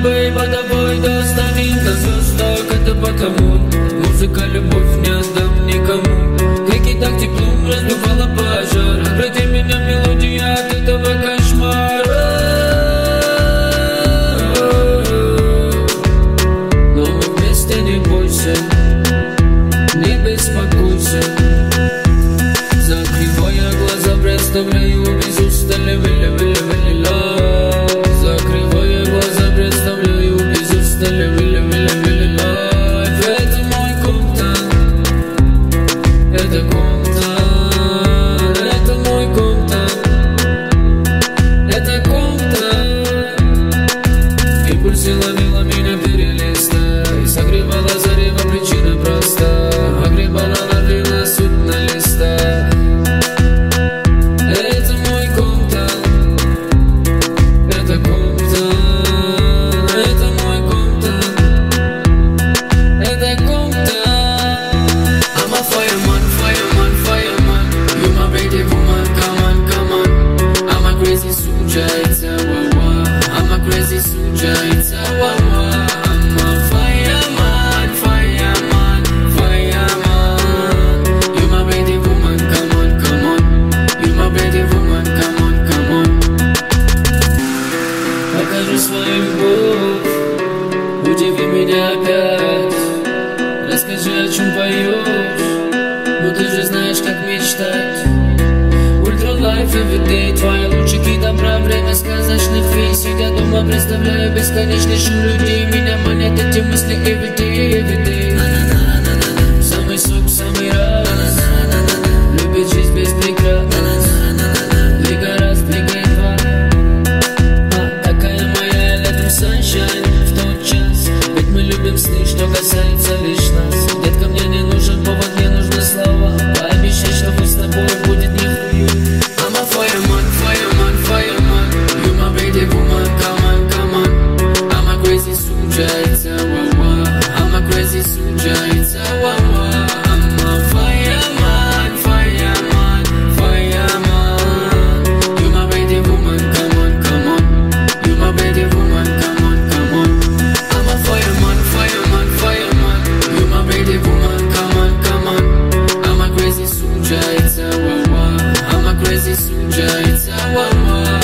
бейба, тобой достанем до звездок. Это потому, музыка, любовь не отдам никому. Как и так теплом разбивала пожар. Обрати меня мелодия от этого кошмара. Но мы вместе, не бойся, не беспокойся. Закрывая глаза, представляю без устали, закрывая глаза, представляю без устали, это мой Комптон, это Комптон, это мой Комптон, это Комптон. Импульсы ловила меня перелистай, согревала зарево, причина проста. Погребала, ловила суть на листах. Это мой Комптон, это Комптон, это мой Комптон, это Комптон. I'm a fireman, fireman, fireman. You my pretty woman, come on, come on. I'm a crazy soldier, it's a wah-wah. I'm a crazy soldier, it's a wah-wah. I'm a fireman, fireman, fireman. You my pretty woman, come on, come on. You my pretty woman, come on, come on. Покажи свою любовь, удиви меня опять. Расскажи, о чем поешь, но ты же знаешь, как мечтать. Ультра лайф everyday, твои лучики добра, время сказочных фей. Сидя дома, представляю бесконечный шум людей. Меня манят эти мысли everyday, everyday. Самый сок, самый раз, любит жизнь без прикрас. Лига раз, лига два. Какая моя летом sunshine в тот час. Ведь мы любим сны, что касается лишь нас. Детка, мне не нужен повод, мне нужны слова. Пообещай, что хоть с тобой будет не хуже. I'm a fireman, fireman, fireman. You my pretty woman, come on, come on. I'm a crazy soldier, it's a wah-wah. I'm a crazy soldier, it's a wah-wah. I'm a fireman, fireman, fireman. You my pretty woman, come on, come on. You my pretty woman, come on, come on. I'm a fireman, fireman, fireman. You my pretty woman, come on, come on. I'm a crazy soldier, it's a wah-wah. I'm a crazy soldier, it's a wah-wah.